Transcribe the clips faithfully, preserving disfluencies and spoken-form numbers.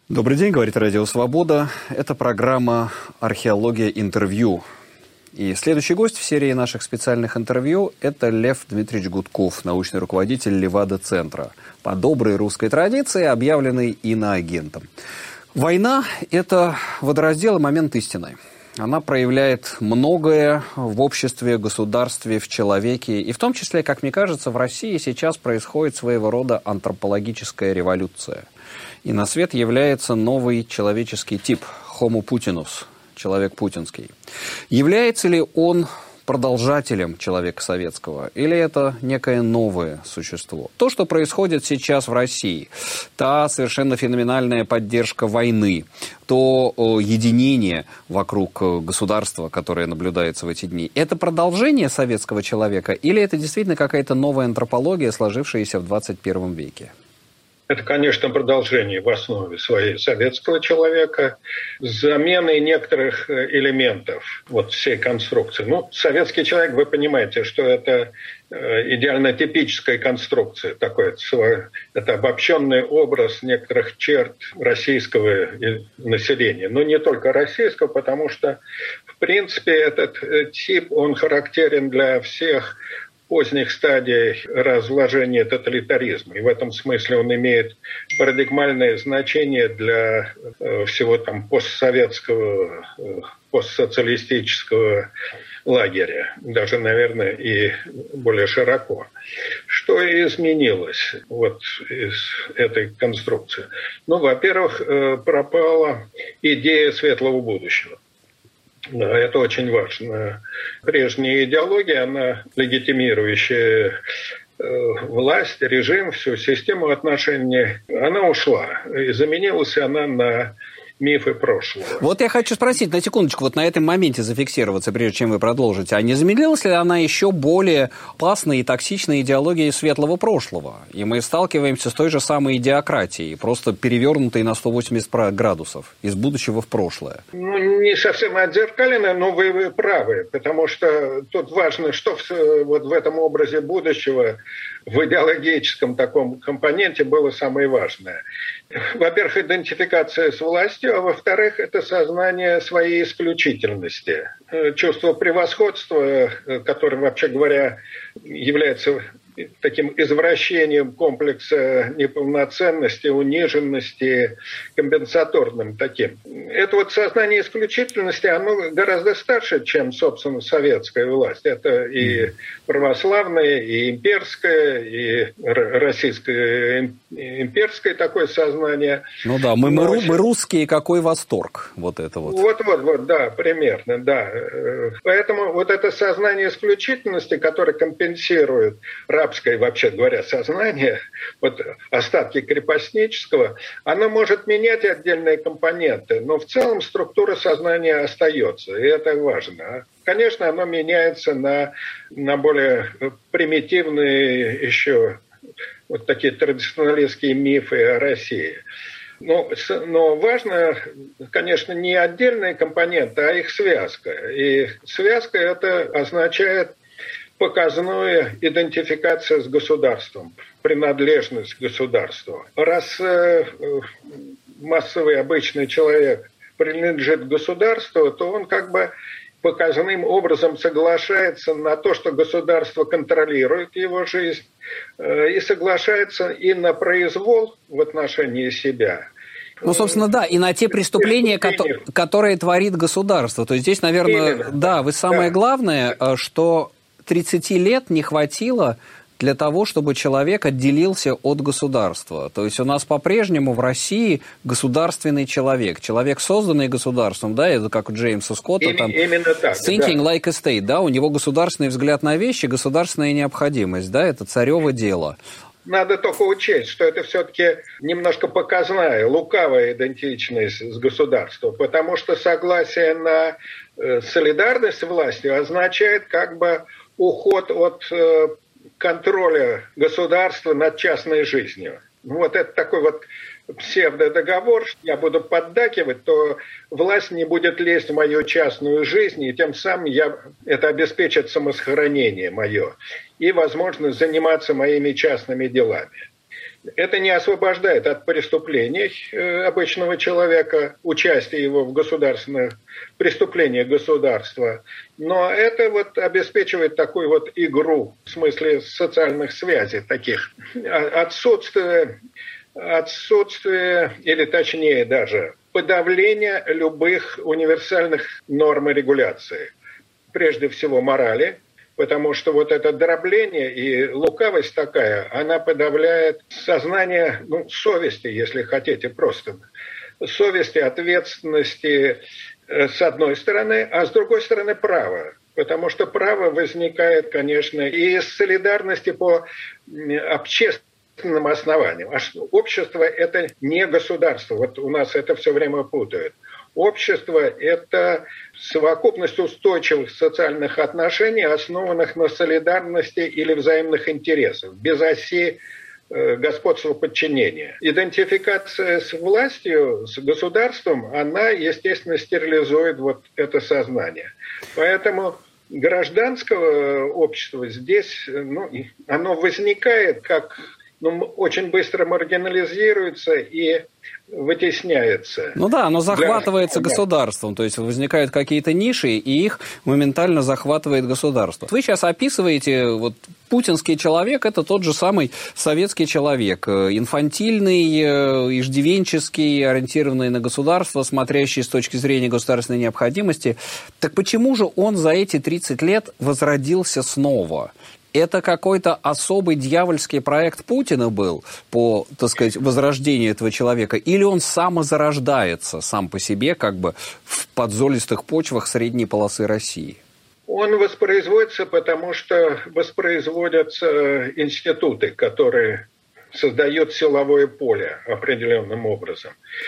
Добрый день, говорит Радио Свобода. Это программа «Археология. Интервью». И следующий гость в серии наших специальных интервью – это Лев Дмитриевич Гудков, научный руководитель Левада-центра, по доброй русской традиции объявленный иноагентом. Война – это водораздел и момент истины. Она проявляет многое в обществе, государстве, в человеке. И в том числе, как мне кажется, в России сейчас происходит своего рода антропологическая революция. И на свет является новый человеческий тип – Homo Putinus, человек путинский. Является ли он продолжателем человека советского, или это некое новое существо? То, что происходит сейчас в России, та совершенно феноменальная поддержка войны, то о, единение вокруг государства, которое наблюдается в эти дни, это продолжение советского человека, или это действительно какая-то новая антропология, сложившаяся в двадцать первом веке? Это, конечно, продолжение в основе своей советского человека, с заменой некоторых элементов вот всей конструкции. Ну, советский человек, вы понимаете, что это идеально типическая конструкция, такой, это обобщенный образ некоторых черт российского населения. Но не только российского, потому что, в принципе, этот тип, он характерен для всех поздних стадий разложения тоталитаризма. И в этом смысле он имеет парадигмальное значение для э, всего там постсоветского, э, постсоциалистического лагеря. Даже, наверное, и более широко. Что изменилось вот из этой конструкции? Ну, во-первых, э, пропала идея светлого будущего. Да, это очень важно. Прежняя идеология, она легитимирующая э, власть, режим, всю систему отношений, она ушла. И заменилась она на мифы прошлого. Вот я хочу спросить, на секундочку, вот на этом моменте зафиксироваться, прежде чем вы продолжите. А не замедлилась ли она еще более опасной и токсичной идеологией светлого прошлого? И мы сталкиваемся с той же самой идеократией, просто перевернутой на сто восемьдесят градусов, из будущего в прошлое. Ну, не совсем отзеркаленная, но вы, вы правы, потому что тут важно, что в, вот в этом образе будущего, в идеологическом таком компоненте было самое важное. Во-первых, идентификация с властью, а во-вторых, это сознание своей исключительности. Чувство превосходства, которое, вообще говоря, является таким извращением комплекса неполноценности, униженности, компенсаторным таким. Это вот сознание исключительности, оно гораздо старше, чем, собственно, советская власть. Это и православное, и имперское, и российское имперское такое сознание. Ну да, мы, мы, мы русские, какой восторг. Вот это вот. Вот-вот, вот, да, примерно, да. Поэтому вот это сознание исключительности, которое компенсирует рабское, вообще говоря, сознание, вот остатки крепостнического, оно может менять отдельные компоненты, но в целом структура сознания остается, и это важно. Конечно, оно меняется на, на более примитивные еще вот такие традиционалистские мифы о России. Но, но важно, конечно, не отдельные компоненты, а их связка. И связка это означает показную идентификацию с государством, принадлежность к государству. Раз э, массовый обычный человек принадлежит к государству, то он как бы показным образом соглашается на то, что государство контролирует его жизнь, э, и соглашается и на произвол в отношении себя. Ну, собственно, да, и на те преступления, которые, которые творит государство. То есть здесь, наверное, Именно. да, вы самое да. главное, что тридцати лет не хватило для того, чтобы человек отделился от государства. То есть у нас по-прежнему в России государственный человек. Человек, созданный государством, да, это как у Джеймса Скотта, Им, там, именно так, thinking да. like a state, да, у него государственный взгляд на вещи, государственная необходимость, да, это царево дело. Надо только учесть, что это все-таки немножко показная, лукавая идентичность с государством, потому что согласие на солидарность с властью означает как бы уход от контроля государства над частной жизнью. Вот это такой вот псевдодоговор, что я буду поддакивать, то власть не будет лезть в мою частную жизнь, и тем самым я, это обеспечит самосохранение мое и возможность заниматься моими частными делами. Это не освобождает от преступлений обычного человека, участия его в государственных преступлениях государства, но это вот обеспечивает такую вот игру в смысле социальных связей таких. Отсутствие, отсутствие или точнее даже подавление любых универсальных норм и регуляций. Прежде всего морали, потому что вот это дробление и лукавость такая, она подавляет сознание, ну, совести, если хотите, просто совести, ответственности с одной стороны, а с другой стороны право. Потому что право возникает, конечно, и из солидарности по общественным основаниям. А общество – это не государство. Вот у нас это все время путают. Общество – это совокупность устойчивых социальных отношений, основанных на солидарности или взаимных интересах, без оси э, господства подчинения. Идентификация с властью, с государством, она, естественно, стерилизует вот это сознание. Поэтому гражданского общества здесь, ну, оно возникает как, ну, очень быстро маргинализируется и вытесняется. Ну да, оно захватывается да. государством, то есть возникают какие-то ниши, и их моментально захватывает государство. Вы сейчас описываете, вот путинский человек – это тот же самый советский человек, инфантильный, иждивенческий, ориентированный на государство, смотрящий с точки зрения государственной необходимости. Так почему же он за эти тридцать лет возродился снова? Это какой-то особый дьявольский проект Путина был по, так сказать, возрождению этого человека? Или он самозарождается сам по себе, как бы в подзолистых почвах средней полосы России? Он воспроизводится, потому что воспроизводятся институты, которые создают силовое поле определенным образом.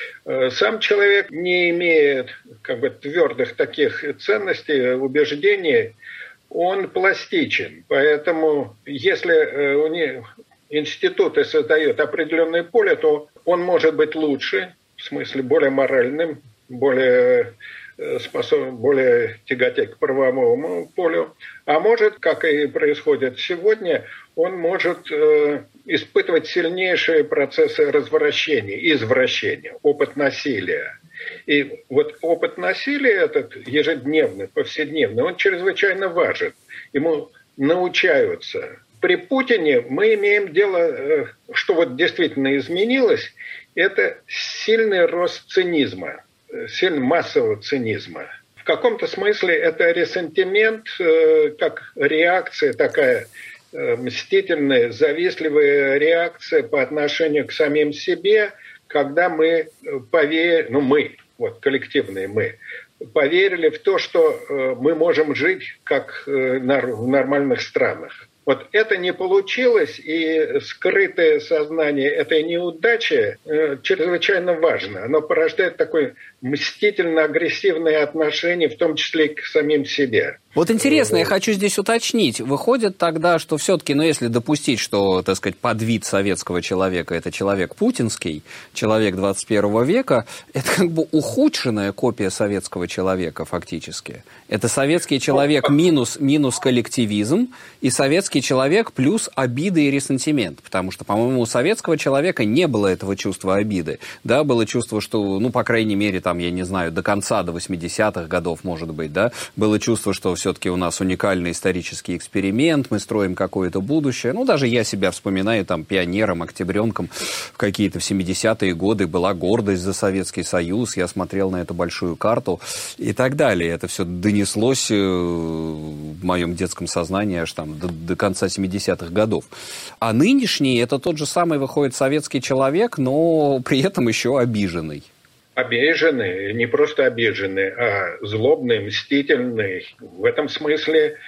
Сам человек не имеет как бы твердых таких ценностей, убеждений, он пластичен, поэтому если у них институты создают определенное поле, то он может быть лучше, в смысле более моральным, более способен, более тяготеть к правовому полю, а может, как и происходит сегодня, он может э, испытывать сильнейшие процессы развращения, извращения, опыт насилия. И вот опыт насилия этот ежедневный, повседневный, он чрезвычайно важен. Ему научаются. При Путине мы имеем дело, что вот действительно изменилось, это сильный рост цинизма, сильный массового цинизма. В каком-то смысле это ресентимент, как реакция такая мстительная, завистливая реакция по отношению к самим себе, когда мы поверили, ну мы, вот коллективные мы, поверили в то, что мы можем жить как в нормальных странах. Вот это не получилось, и скрытое сознание этой неудачи э, чрезвычайно важно. Оно порождает такое мстительно-агрессивное отношение, в том числе и к самим себе. Вот интересно, я хочу здесь уточнить. Выходит тогда, что все-таки, ну, если допустить, что, так сказать, подвид советского человека – это человек путинский, человек двадцать первого века, это как бы ухудшенная копия советского человека фактически. Это советский человек минус, минус коллективизм, и советский человек плюс обиды и ресентимент. Потому что, по-моему, у советского человека не было этого чувства обиды. Да, было чувство, что, ну, по крайней мере, там, я не знаю, до конца, до восьмидесятых годов, может быть, да, было чувство, что все-таки у нас уникальный исторический эксперимент, мы строим какое-то будущее. Ну, даже я себя вспоминаю там пионером, октябренком в какие-то в семидесятые годы, была гордость за Советский Союз, я смотрел на эту большую карту и так далее. Это все донеслось в моем детском сознании аж там до, до конца семидесятых годов. А нынешний это тот же самый, выходит, советский человек, но при этом еще обиженный. Обиженный, не просто обиженный, а злобный, мстительный. В этом смысле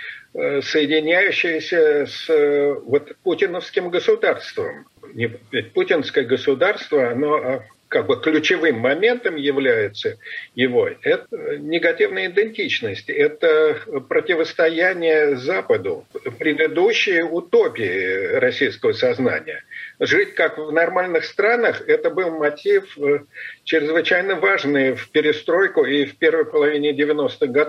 соединяющийся с вот, путиновским государством. Ведь путинское государство, оно как бы ключевым моментом является его. Это негативная идентичность, это противостояние Западу, предыдущие утопии российского сознания. Жить как в нормальных странах – это был мотив чрезвычайно важный в перестройку и в первой половине девяностых годов.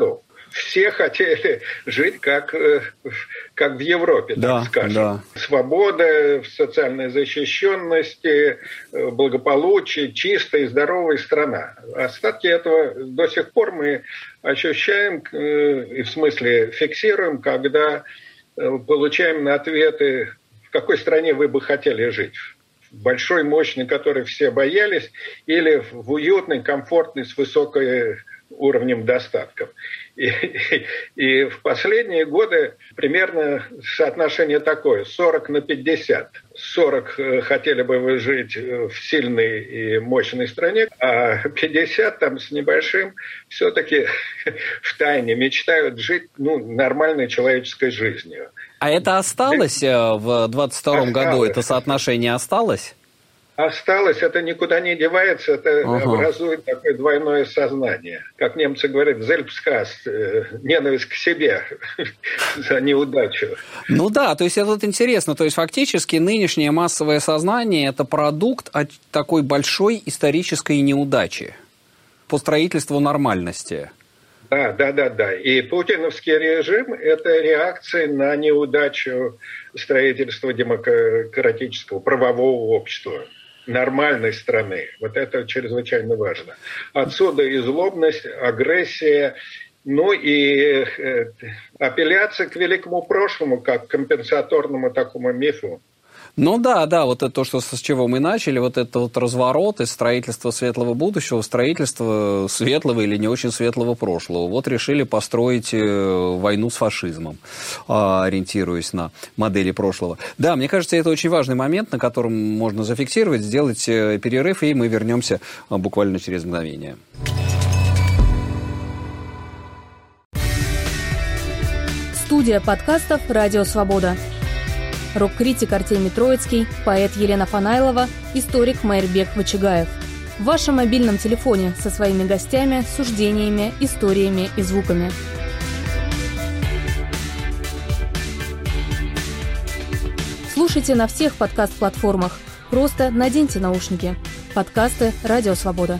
все хотели жить как, как в Европе, да, так скажем. Да. Свобода, социальная защищенность, благополучие, чистая и здоровая страна. Остатки этого до сих пор мы ощущаем, и в смысле фиксируем, когда получаем на ответы, в какой стране вы бы хотели жить. В большой, мощной, которой все боялись, или в уютной, комфортной, с высокой уровнем достатков. И, и, и в последние годы примерно соотношение такое, сорок на пятьдесят. сорок хотели бы вы жить в сильной и мощной стране, а пятьдесят там с небольшим все-таки в тайне мечтают жить ну, нормальной человеческой жизнью. А это осталось в двадцать втором году? Это соотношение осталось? Осталось, это никуда не девается, это ага. образует такое двойное сознание. Как немцы говорят, «Selbsthass», ненависть к себе за неудачу. Ну да, то есть это вот интересно. То есть фактически нынешнее массовое сознание – это продукт от такой большой исторической неудачи по строительству нормальности. Да, да, да, да. И путиновский режим – это реакция на неудачу строительства демократического правового общества. Нормальной страны. Вот это чрезвычайно важно. Отсюда и злобность, агрессия, ну и э, апелляция к великому прошлому, как к компенсаторному такому мифу. Ну да, да, вот это то, что, с чего мы начали, вот это вот разворот из строительства светлого будущего в строительство светлого или не очень светлого прошлого. Вот решили построить войну с фашизмом, ориентируясь на модели прошлого. Да, мне кажется, это очень важный момент, на котором можно зафиксировать, сделать перерыв, и мы вернемся буквально через мгновение. Студия подкастов «Радио Свобода». Рок-критик Артемий Троицкий, поэт Елена Фанайлова, историк Майрбек Вачигаев. В вашем мобильном телефоне со своими гостями, суждениями, историями и звуками. Слушайте на всех подкаст-платформах. Просто наденьте наушники. Подкасты «Радио Свобода».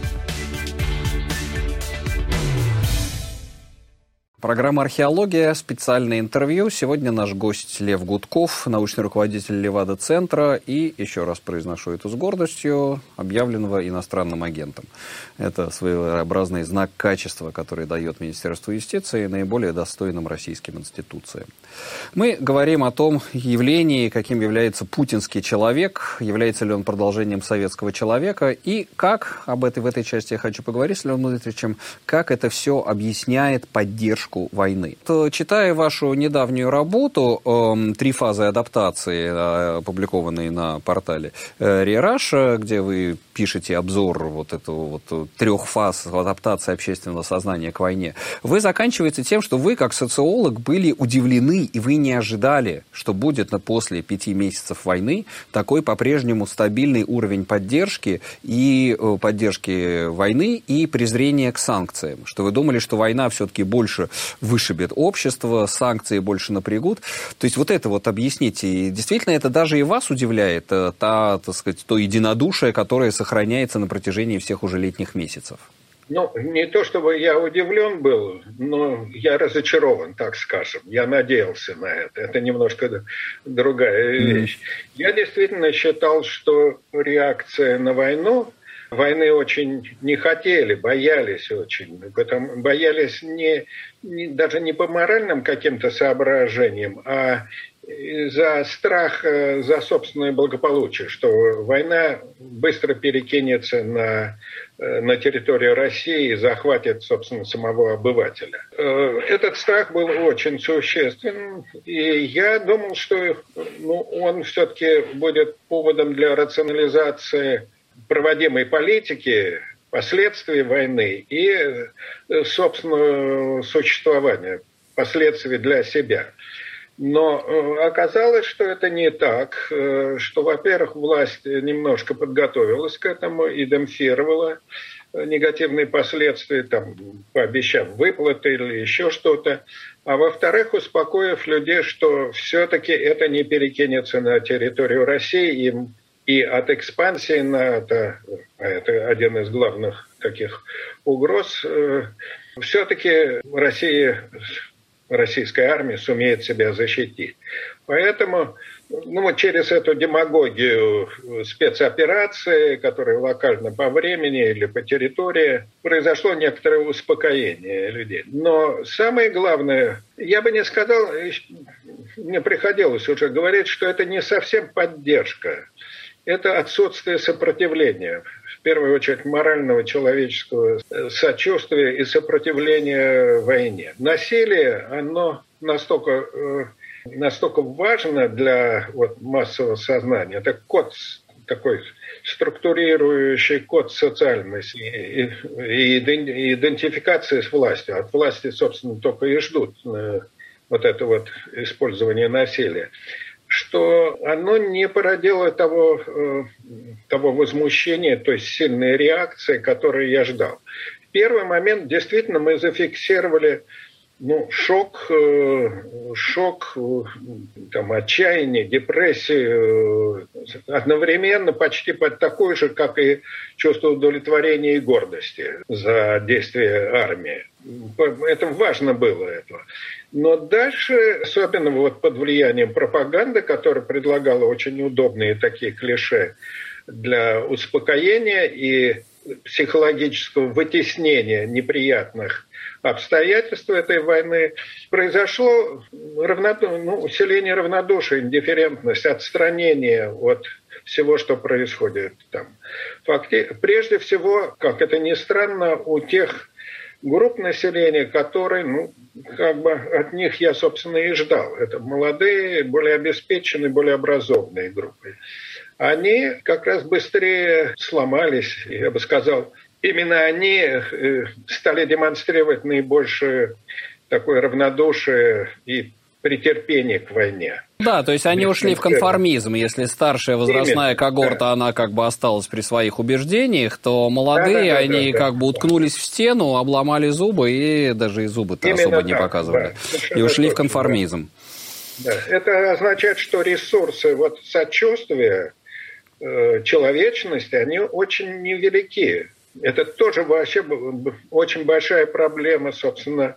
Программа «Археология», специальное интервью. Сегодня наш гость Лев Гудков, научный руководитель Левада-центра и, еще раз произношу это с гордостью, объявленного иностранным агентом. Это своеобразный знак качества, который дает Министерство юстиции наиболее достойным российским институциям. Мы говорим о том явлении, каким является путинский человек, является ли он продолжением советского человека, и как, об этой, в этой части я хочу поговорить с Львом Дмитриевичем, как это все объясняет поддержку войны. То, читая вашу недавнюю работу э, «Три фазы адаптации», э, опубликованные на портале э, Риараша, где вы пишете обзор вот этого вот трех фаз адаптации общественного сознания к войне, вы заканчиваете тем, что вы, как социолог, были удивлены, и вы не ожидали, что будет после пяти месяцев войны такой по-прежнему стабильный уровень поддержки и э, поддержки войны и презрения к санкциям. Что вы думали, что война все-таки больше вышибет общество, санкции больше напрягут. То есть вот это вот объясните. И действительно, это даже и вас удивляет, та, так сказать, то единодушие, которое сохраняется на протяжении всех уже летних месяцев? Ну, не то чтобы я удивлен был, но я разочарован, так скажем. Я надеялся на это. Это немножко другая вещь. Mm. Я действительно считал, что реакция на войну, войны очень не хотели, боялись очень. Потом боялись не, не, даже не по моральным каким-то соображениям, а за страх за собственное благополучие, что война быстро перекинется на, на территорию России и захватит, собственно, самого обывателя. Этот страх был очень существенен, и я думал, что ну, он все-таки будет поводом для рационализации проводимой политики, последствий войны и собственного существования, последствий для себя. Но оказалось, что это не так, что, во-первых, власть немножко подготовилась к этому и демпфировала негативные последствия, там, пообещав выплаты или еще что-то. А во-вторых, успокоив людей, что все-таки это не перекинется на территорию России, и и от экспансии НАТО, это один из главных таких угроз, все-таки Россия, российская армия сумеет себя защитить. Поэтому ну, вот через эту демагогию спецоперации, которая локально по времени или по территории, произошло некоторое успокоение людей. Но самое главное, я бы не сказал, мне приходилось уже говорить, что это не совсем поддержка. Это отсутствие сопротивления. В первую очередь морального человеческого сочувствия и сопротивления войне. Насилие, оно настолько... настолько важно для вот, массового сознания. Это код, такой структурирующий код социальности и, и, и идентификации с властью. От власти, собственно, только и ждут э, вот это вот использование насилия, что оно не породило того, э, того возмущения, то есть сильной реакции, которую я ждал. В первый момент действительно мы зафиксировали Ну, шок, шок, там, отчаяние, депрессия одновременно почти под такой же, как и чувство удовлетворения и гордости за действия армии. Это важно было этого. Но дальше, особенно вот под влиянием пропаганды, которая предлагала очень удобные такие клише для успокоения и психологического вытеснения неприятных обстоятельств этой войны, произошло равноду... ну, усиление равнодушия, индифферентность, отстранение от всего, что происходит там. Факти... Прежде всего, как это ни странно, у тех групп населения, которые, ну, как бы от них я, собственно, и ждал. Это молодые, более обеспеченные, более образованные группы. Они как раз быстрее сломались, я бы сказал, именно они стали демонстрировать наибольшее такое равнодушие и претерпение к войне. Да, то есть они ушли в конформизм. Если старшая возрастная Именно, когорта, да. она как бы осталась при своих убеждениях, то молодые, да, да, да, они да, да, как бы уткнулись да. в стену, обломали зубы и даже и зубы-то особо так, не показывали. Да, и ушли точно, в конформизм. Да. Да. Это означает, что ресурсы вот, сочувствия, э, человечности, они очень невелики. Это тоже вообще очень большая проблема, собственно,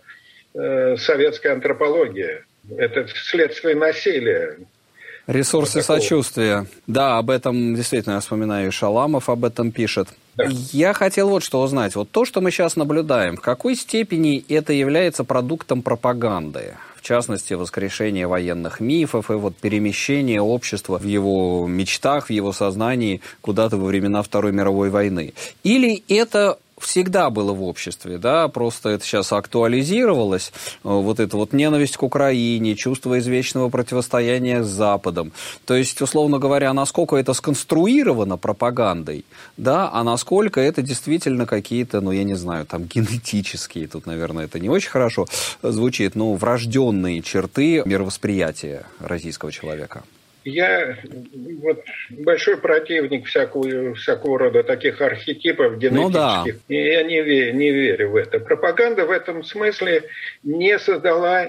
э, советской антропологии. Это следствие насилия. Ресурсы вот сочувствия. Да, об этом действительно я вспоминаю, и Шаламов об этом пишет. Да. Я хотел вот что узнать. Вот то, что мы сейчас наблюдаем, в какой степени это является продуктом пропаганды? В частности, воскрешение военных мифов и вот перемещение общества в его мечтах, в его сознании куда-то во времена Второй мировой войны. Или это всегда было в обществе, да, просто это сейчас актуализировалось, вот эта вот ненависть к Украине, чувство извечного противостояния с Западом. То есть, условно говоря, насколько это сконструировано пропагандой, да, а насколько это действительно какие-то, ну, я не знаю, там, генетические, тут, наверное, это не очень хорошо звучит, но врожденные черты мировосприятия российского человека. Я вот большой противник всякого, всякого рода таких архетипов генетических. Ну, да. И я не верю, не верю в это. Пропаганда в этом смысле не создала,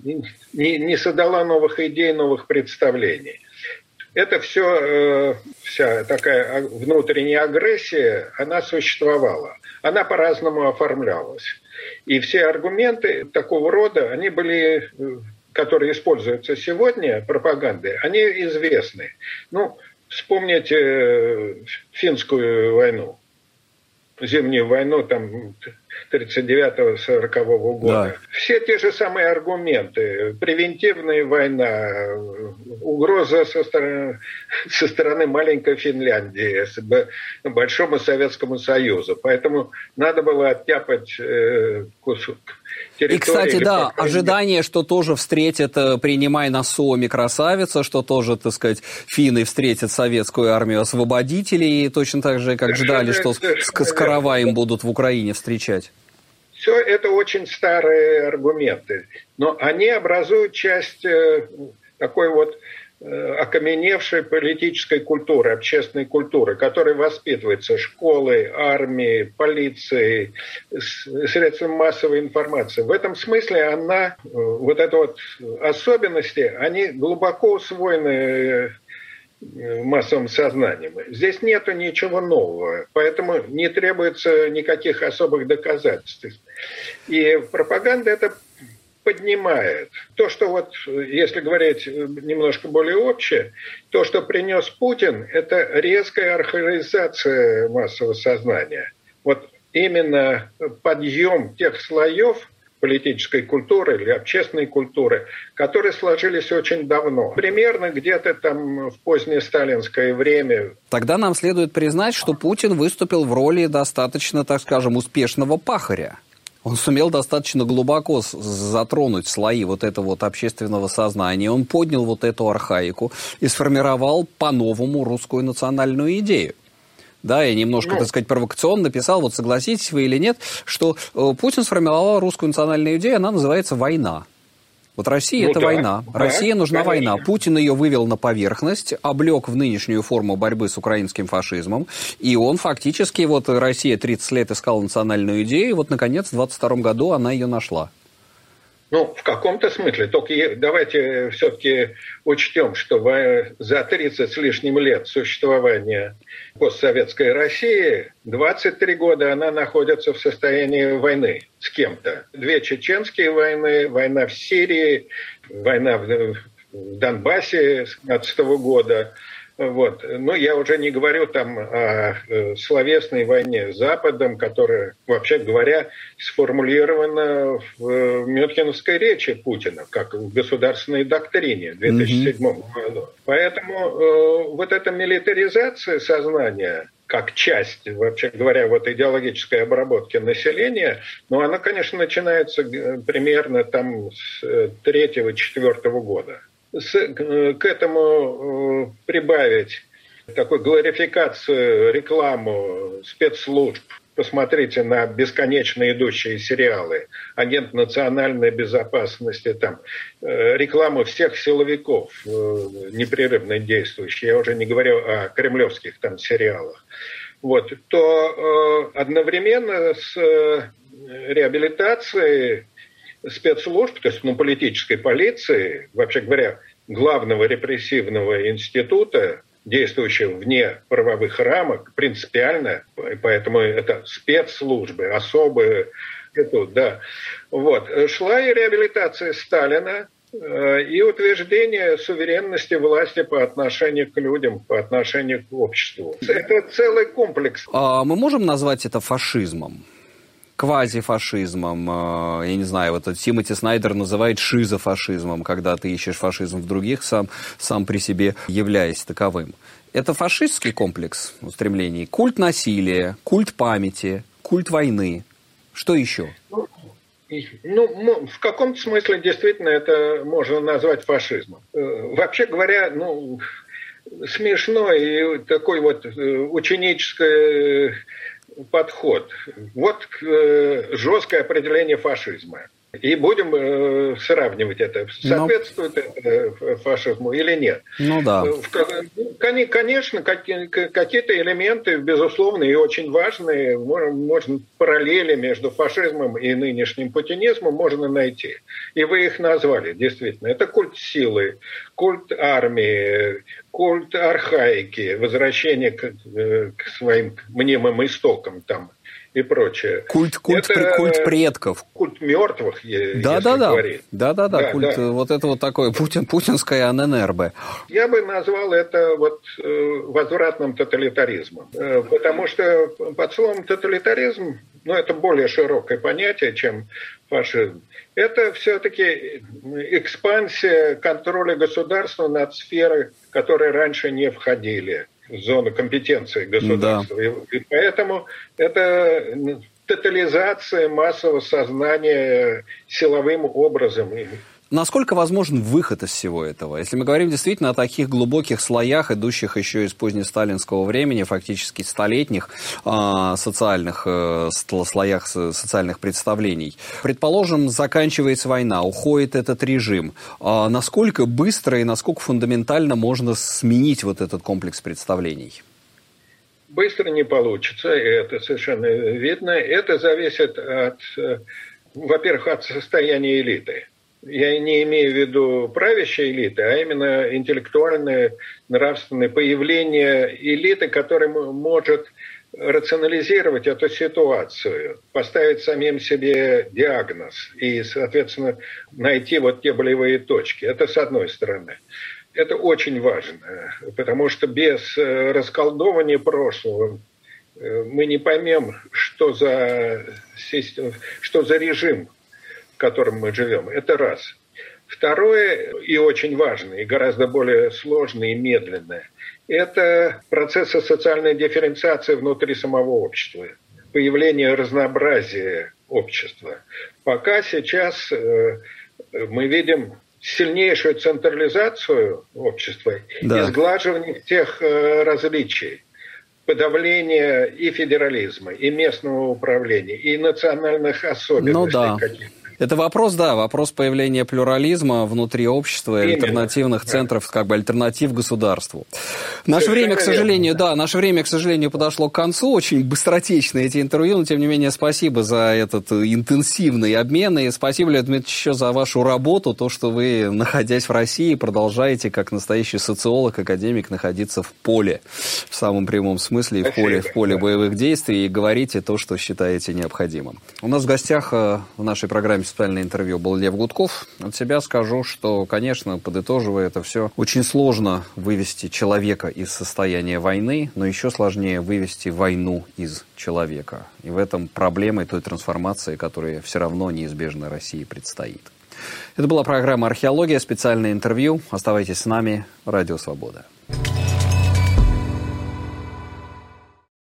не, не создала новых идей, новых представлений. Это все, вся такая внутренняя агрессия, она существовала. Она по-разному оформлялась. И все аргументы такого рода, они были... которые используются сегодня, пропагандой, они известны. Ну, вспомните финскую войну, зимнюю войну там тридцать девятого — сорокового года. Да. Все те же самые аргументы. Превентивная война, угроза со стороны, со стороны маленькой Финляндии, большому Советскому Союзу. Поэтому надо было оттяпать э, кусок. И, кстати, да, ожидание, что тоже встретят, принимай на Суоми красавица, что тоже, так сказать, финны встретят советскую армию освободителей, точно так же, как ждали, что с, с караваем будут в Украине встречать. Все это очень старые аргументы, но они образуют часть такой вот окаменевшей политической культуры, общественной культуры, которая воспитывается школой, армией, полицией, средствами массовой информации. В этом смысле она, вот эти вот особенности, они глубоко усвоены в массовом сознании. Здесь нету ничего нового, поэтому не требуется никаких особых доказательств. И пропаганда это поднимает. То, что вот, если говорить немножко более общее, то, что принес Путин, это резкая архаизация массового сознания. Вот именно подъем тех слоев политической культуры или общественной культуры, которые сложились очень давно. Примерно где-то там в позднее сталинское время. Тогда нам следует признать, что Путин выступил в роли достаточно, так скажем, успешного пахаря. Он сумел достаточно глубоко затронуть слои вот этого вот общественного сознания. Он поднял вот эту архаику и сформировал по-новому русскую национальную идею. Да, я немножко, ну, так сказать, провокационно написал, вот согласитесь вы или нет, что э, Путин сформировал русскую национальную идею, она называется «война». Вот Россия ну, – это да, война. Да, Россия нужна конечно. Война. Путин ее вывел на поверхность, облег в нынешнюю форму борьбы с украинским фашизмом, и он фактически, вот Россия тридцать лет искала национальную идею, и вот, наконец, в двадцать втором году она ее нашла. Ну, в каком-то смысле. Только давайте все-таки учтем, что за тридцать с лишним лет существования постсоветской России двадцать три года она находится в состоянии войны с кем-то. Две чеченские войны, война в Сирии, война в Донбассе с двенадцатого года. Вот. Но я уже не говорю там о словесной войне с Западом, которая, вообще говоря, сформулирована в Мюнхенской речи Путина, как в государственной доктрине в две тысячи седьмом году. Поэтому э, вот эта милитаризация сознания, как часть, вообще говоря, вот идеологической обработки населения, но она, конечно, начинается примерно там с третьего-четвертого года. С, к этому э, прибавить такую глорификацию, рекламу спецслужб. Посмотрите на бесконечно идущие сериалы «Агент национальной безопасности», там, э, рекламу всех силовиков, э, непрерывно действующих, я уже не говорю о кремлевских там сериалах, вот, то э, одновременно с э, реабилитацией спецслужб, то есть ну, политической полиции, вообще говоря, главного репрессивного института, действующего вне правовых рамок, принципиально, поэтому это спецслужбы, особые, да. Вот. Шла и реабилитация Сталина, и утверждение суверенности власти по отношению к людям, по отношению к обществу. Это целый комплекс. А мы можем назвать это фашизмом? Квазифашизмом, я не знаю, вот Тимоти Снайдер называет шизофашизмом, когда ты ищешь фашизм в других, сам, сам при себе являясь таковым. Это фашистский комплекс устремлений, культ насилия, культ памяти, культ войны. Что еще? Ну, ну, в каком-то смысле действительно это можно назвать фашизмом. Вообще говоря, ну, смешно и такой вот ученическое подход. Вот э, жесткое определение фашизма. И будем э, сравнивать это. Соответствует Но... это фашизму или нет? Ну да. Конечно, какие-то элементы, безусловно, и очень важные, можно параллели между фашизмом и нынешним путинизмом можно найти. И вы их назвали, действительно. Это культ силы, культ армии, культ архаики, возвращение к, к своим мнимым истокам там и прочее. Культ, культ, это, культ предков. Культ мертвых, да, если да, да. говорить. Да, да, да, культ, да. Вот это вот такое путин, путинское АННРБ. Я бы назвал это вот возвратным тоталитаризмом. Потому что под словом тоталитаризм, ну, это более широкое понятие, чем фашизм. Это все-таки экспансия контроля государства над сферой, которые раньше не входили в зону компетенции государства. Да. И, и поэтому это тотализация массового сознания силовым образом. Насколько возможен выход из всего этого? Если мы говорим действительно о таких глубоких слоях, идущих еще из позднесталинского времени, фактически столетних э, социальных э, слоях социальных представлений. Предположим, заканчивается война, уходит этот режим. А насколько быстро и насколько фундаментально можно сменить вот этот комплекс представлений? Быстро не получится, это совершенно видно. Это зависит от, во-первых, от состояния элиты. Я не имею в виду правящей элиты, а именно интеллектуальное, нравственное появление элиты, которая может рационализировать эту ситуацию, поставить самим себе диагноз и, соответственно, найти вот те болевые точки. Это с одной стороны. Это очень важно, потому что без расколдования прошлого мы не поймем, что за система, что за режим, в котором мы живем. Это раз. Второе, и очень важное, и гораздо более сложное и медленное, это процессы социальной дифференциации внутри самого общества, появление разнообразия общества. Пока сейчас э, мы видим сильнейшую централизацию общества, да, и сглаживание тех э, различий, подавление и федерализма, и местного управления, и национальных особенностей. Ну, да. каких-то. Это вопрос, да, вопрос появления плюрализма внутри общества, именно, альтернативных да. центров, как бы альтернатив государству. Наше Совершенно время, к сожалению, верно. да, наше время, к сожалению, подошло к концу. Очень быстротечные эти интервью, но, тем не менее, спасибо за этот интенсивный обмен. И спасибо, Лев Дмитриевич, еще за вашу работу, то, что вы, находясь в России, продолжаете, как настоящий социолог, академик, находиться в поле, в самом прямом смысле, в поле, в поле боевых действий, и говорите то, что считаете необходимым. У нас в гостях в нашей программе специальное интервью был Лев Гудков. От себя скажу, что, конечно, подытоживая это все, очень сложно вывести человека из состояния войны, но еще сложнее вывести войну из человека. И в этом проблема той трансформации, которая все равно неизбежно России предстоит. Это была программа «Археология», специальное интервью. Оставайтесь с нами. Радио «Свобода».